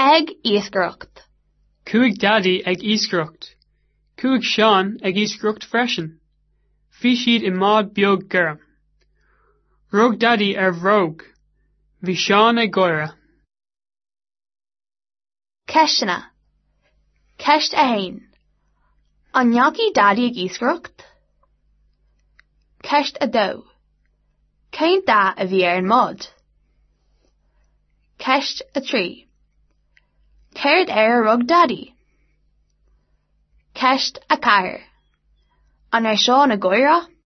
Ag iascaireacht. Cúig daddy ag iascaireacht. Cúig Seán ag iascaireacht freisin. Bhí siad I mád beag gurm. Rug daddy bhróg. Bhí Seán ag goire. Ceisina. Ceist a hain. An neacaí daddy ag iascaireacht? Ceist a dó. Céint da a bhí an mád. Ceist a trí. Céird rug daddy. Ceist a cair. An Seán a goire?